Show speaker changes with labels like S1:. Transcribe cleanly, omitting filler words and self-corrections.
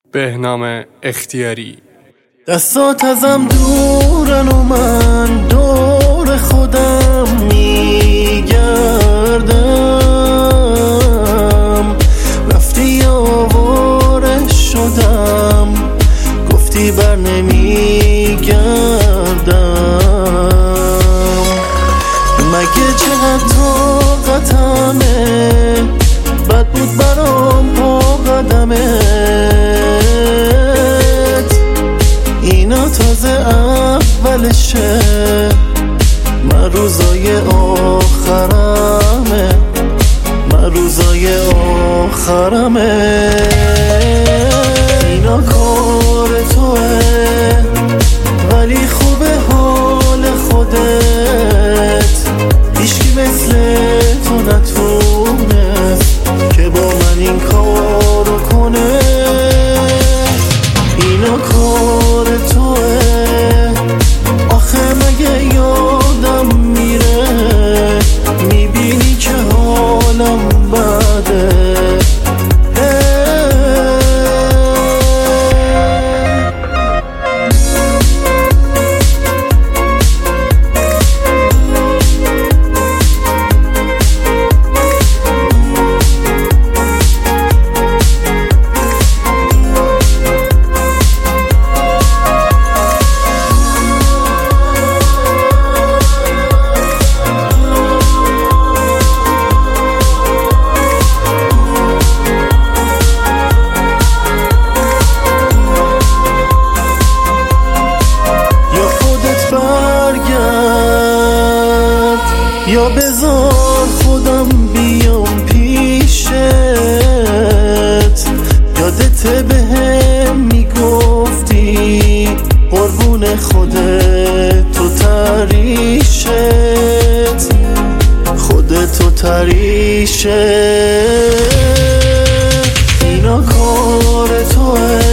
S1: بهنام اختیاری.
S2: دستات ازم دورن و من دور خودم میگردم، رفتی آواره شدم، گفتی بر نمیگردم. مگه چقدر طاقتمه، بد بود برام پا قدمت، اینا تازه اولشه، من روزای آخرمه، من روزای آخرمه. اینا کار توه ولی خوبه حال خودت، هیچکی مثل تو نتونست که با من این کارو کنه. اینا کار توه، آخه مگه یادم میره، میبینی که حالم بده. یا بذار خودم بیام پیشت، یادت بهم میگفتی قربون خودتو تریشت، خودتو تریشت. اینا کار توه